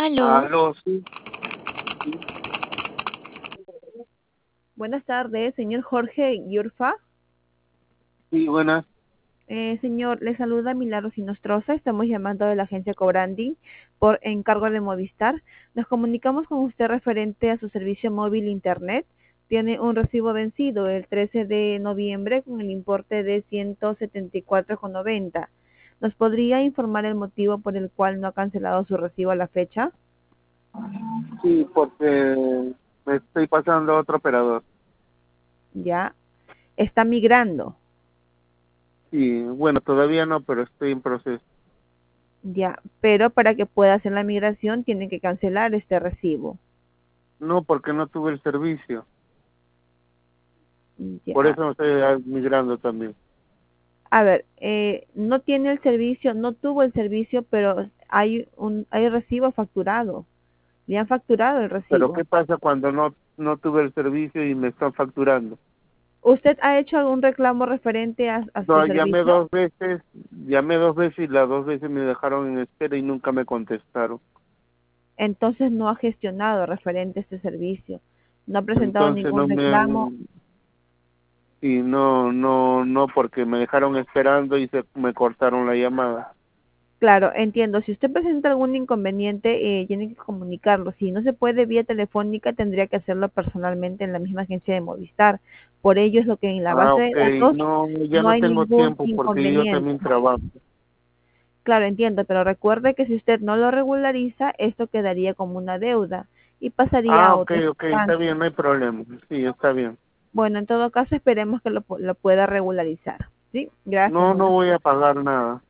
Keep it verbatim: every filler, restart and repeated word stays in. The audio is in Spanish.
Aló. Aló, sí, Buenas tardes, señor Jorge Yurfa. sí, buenas. Eh, señor, le saluda Milagros Sinostroza. Estamos llamando de la agencia Cobrandi por encargo de Movistar. Nos comunicamos con usted referente a su servicio móvil Internet. Tiene un recibo vencido el trece de noviembre con el importe de ciento setenta y cuatro con noventa. ¿Nos podría informar el motivo por el cual no ha cancelado su recibo a la fecha? Sí, porque me estoy pasando a otro operador. Ya. Está migrando. Sí, bueno, todavía no, pero estoy en proceso. Ya, pero para que pueda hacer la migración tiene que cancelar este recibo. No, porque no tuve el servicio. Por Ya. eso me estoy ah, migrando también. A ver, eh, no tiene el servicio, no tuvo el servicio, pero hay un hay recibo facturado. Le han facturado el Pero recibo. ¿qué pasa cuando no no tuve el servicio y me están facturando? ¿Usted ha hecho algún reclamo referente a, a su No, llamé servicio? dos veces, llamé dos veces y las dos veces me dejaron en espera y nunca me contestaron. Entonces no ha gestionado referente a este servicio. No ha presentado Entonces ningún no me reclamo. han, y no, no, no, porque me dejaron esperando y se me cortaron la llamada. Claro, entiendo. Si usted presenta algún inconveniente, eh, tiene que comunicarlo. Si no se puede vía telefónica, tendría que hacerlo personalmente en la misma agencia de Movistar. Por ello es lo que en la Ah, base de ok, datos no, ya no no hay tengo ningún tiempo porque yo inconveniente. también trabajo. Claro, entiendo, pero recuerde que si usted no lo regulariza, esto quedaría como una deuda y pasaría Ah, a ok, otras ok, está instancias. bien, no hay problema. Sí, está bien. Bueno, en todo caso, esperemos que lo, pu- lo pueda regularizar. ¿Sí? Gracias, No, no buenas voy a pagar nada.